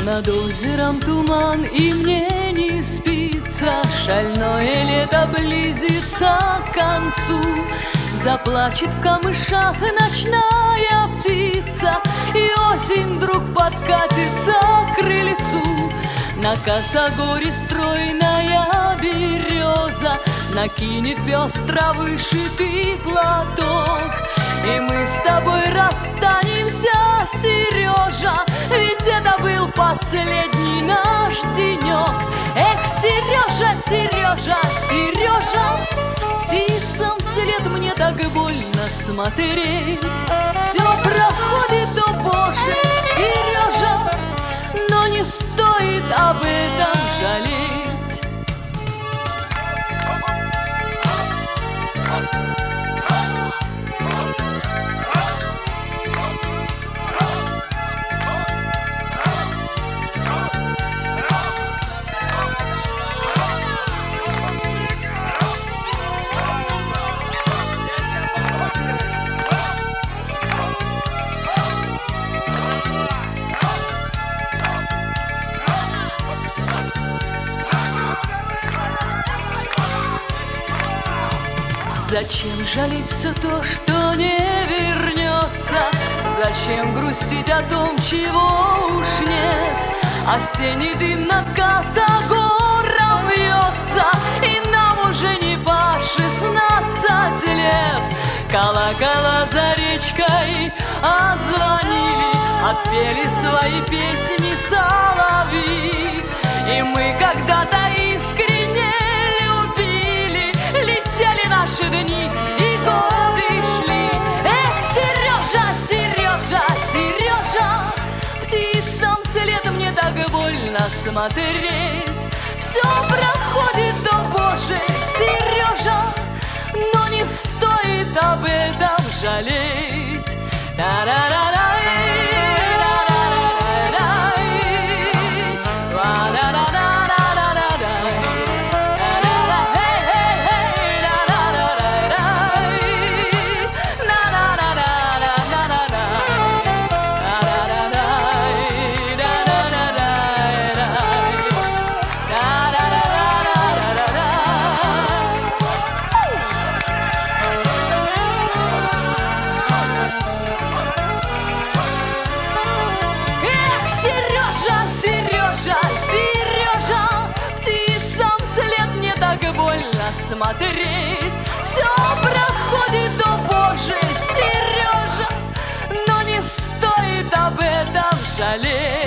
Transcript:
Над озером туман, и мне не спится. Шальное лето близится к концу. Заплачет в камышах ночная птица, и осень вдруг подкатится к крыльцу. На косогоре стройная береза накинет пестро вышитый платок. И мы с тобой расстанемся, Сережа, ведь это был последний наш денек. Эх, Сережа, Сережа, Сережа, птицам вслед мне так больно смотреть. Все проходит, о Боже, Сережа, но не стоит об этом жалеть. Зачем жалеть все то, что не вернется? Зачем грустить о том, чего уж нет? Осенний дым над косогором вьется, и нам уже не по 16 лет. Колокола за речкой отзвонили, отпели свои песни соловьи. И мы когда-то искренне любили, летели наши дни, и годы шли. Эх, Сережа, Сережа, Сережа, птицам вслед мне так больно смотреть. Все проходит, о Боже, Сережа, но не стоит об этом жалеть. Смотреть, все проходит, о Боже, Сережа, но не стоит об этом жалеть.